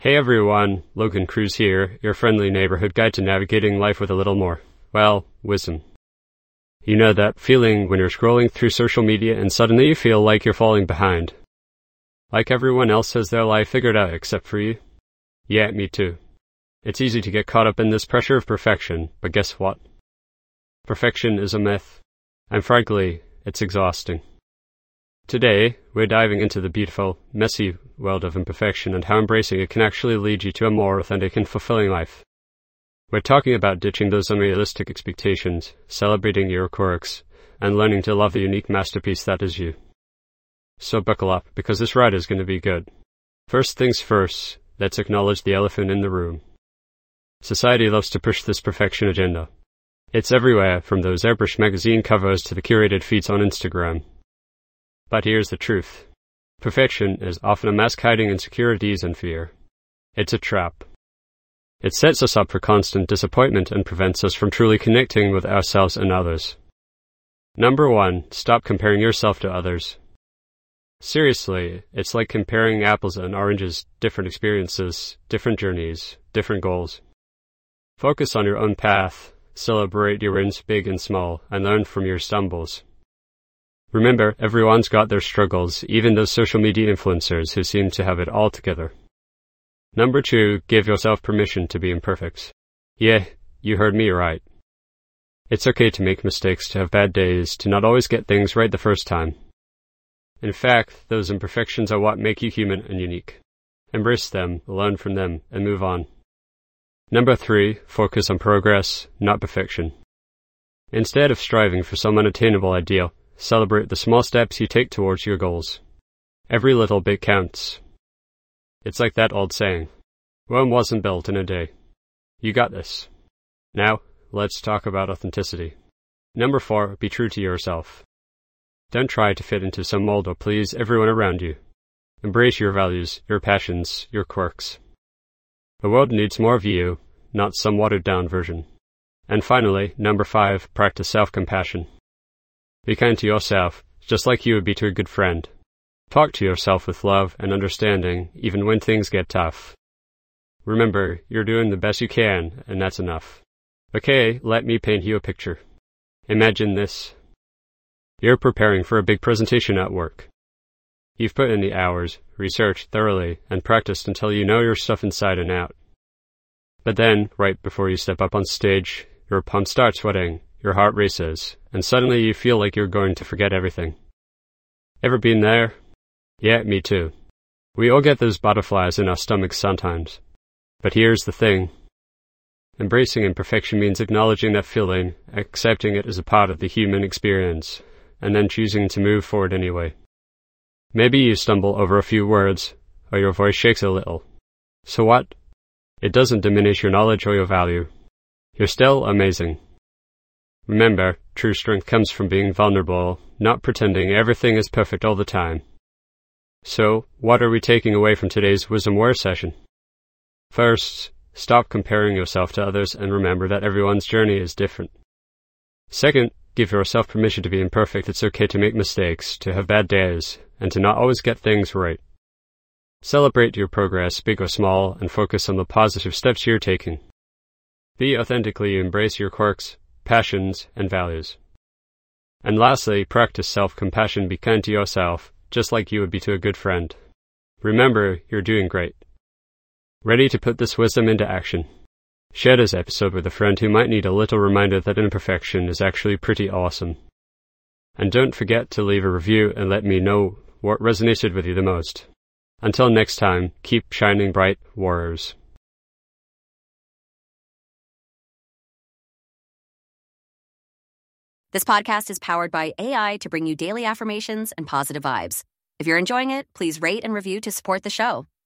Hey everyone, Logan Cruz here, your friendly neighborhood guide to navigating life with a little more, well, wisdom. You know that feeling when you're scrolling through social media and suddenly you feel like you're falling behind? Like everyone else has their life figured out except for you? Yeah, me too. It's easy to get caught up in this pressure of perfection, but guess what? Perfection is a myth, and frankly, it's exhausting. Today, we're diving into the beautiful, messy world of imperfection and how embracing it can actually lead you to a more authentic and fulfilling life. We're talking about ditching those unrealistic expectations, celebrating your quirks, and learning to love the unique masterpiece that is you. So buckle up, because this ride is going to be good. First things first, let's acknowledge the elephant in the room. Society loves to push this perfection agenda. It's everywhere, from those airbrushed magazine covers to the curated feeds on Instagram. But here's the truth. Perfection is often a mask hiding insecurities and fear. It's a trap. It sets us up for constant disappointment and prevents us from truly connecting with ourselves and others. Number 1, stop comparing yourself to others. Seriously, it's like comparing apples and oranges, different experiences, different journeys, different goals. Focus on your own path, celebrate your wins big and small, and learn from your stumbles. Remember, everyone's got their struggles, even those social media influencers who seem to have it all together. Number 2, give yourself permission to be imperfect. Yeah, you heard me right. It's okay to make mistakes, to have bad days, to not always get things right the first time. In fact, those imperfections are what make you human and unique. Embrace them, learn from them, and move on. Number 3, focus on progress, not perfection. Instead of striving for some unattainable ideal, celebrate the small steps you take towards your goals. Every little bit counts. It's like that old saying, Rome wasn't built in a day. You got this. Now, let's talk about authenticity. Number 4, be true to yourself. Don't try to fit into some mold or please everyone around you. Embrace your values, your passions, your quirks. The world needs more of you, not some watered-down version. And finally, number 5, practice self-compassion. Be kind to yourself, just like you would be to a good friend. Talk to yourself with love and understanding, even when things get tough. Remember, you're doing the best you can, and that's enough. Okay, let me paint you a picture. Imagine this. You're preparing for a big presentation at work. You've put in the hours, researched thoroughly, and practiced until you know your stuff inside and out. But then, right before you step up on stage, your palms start sweating, your heart races, and suddenly you feel like you're going to forget everything. Ever been there? Yeah, me too. We all get those butterflies in our stomachs sometimes. But here's the thing. Embracing imperfection means acknowledging that feeling, accepting it as a part of the human experience, and then choosing to move forward anyway. Maybe you stumble over a few words, or your voice shakes a little. So what? It doesn't diminish your knowledge or your value. You're still amazing. Remember, true strength comes from being vulnerable, not pretending everything is perfect all the time. So, what are we taking away from today's Wisdom Word session? First, stop comparing yourself to others and remember that everyone's journey is different. Second, give yourself permission to be imperfect. It's okay to make mistakes, to have bad days, and to not always get things right. Celebrate your progress, big or small, and focus on the positive steps you're taking. Be authentically, embrace your quirks, passions, and values. And lastly, practice self-compassion. Be kind to yourself, just like you would be to a good friend. Remember, you're doing great. Ready to put this wisdom into action? Share this episode with a friend who might need a little reminder that imperfection is actually pretty awesome. And don't forget to leave a review and let me know what resonated with you the most. Until next time, keep shining bright, warriors. This podcast is powered by AI to bring you daily affirmations and positive vibes. If you're enjoying it, please rate and review to support the show.